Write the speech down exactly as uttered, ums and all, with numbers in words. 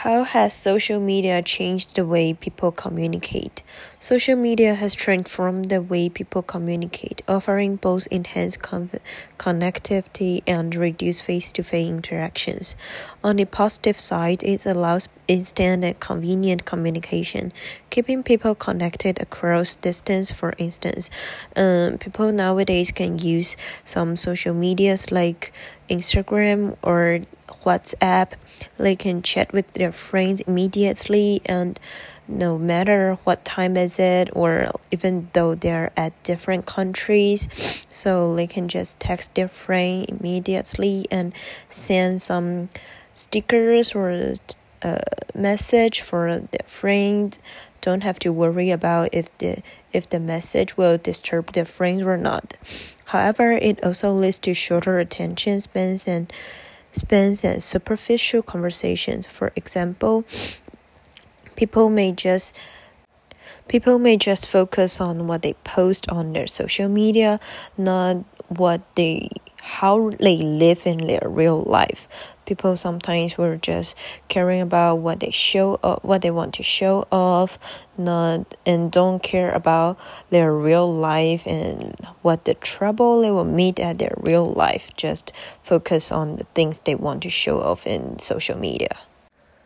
How has social media changed the way people communicate? Social media has transformed the way people communicate, offering both enhanced con- connectivity and reduced face-to-face interactions. On the positive side, it allows instant and convenient communication, keeping people connected across distance. For instance, um, people nowadays can use some social medias like Instagram or WhatsApp. They can chat with their friends immediately, and no matter what time is it, or even though they're at different countries, so they can just text their friend immediately and send some stickers or a message for their friend. Don't have to worry about if the if the message will disturb their friends or not. However, it also leads to shorter attention spans and spans and superficial conversations. For example, people may just people may just focus on what they post on their social media, not what they how they live in their real life. People sometimes were just caring about what they show uh, what they want to show off, not and don't care about their real life and what the trouble they will meet at their real life. Just focus on the things they want to show off in social media.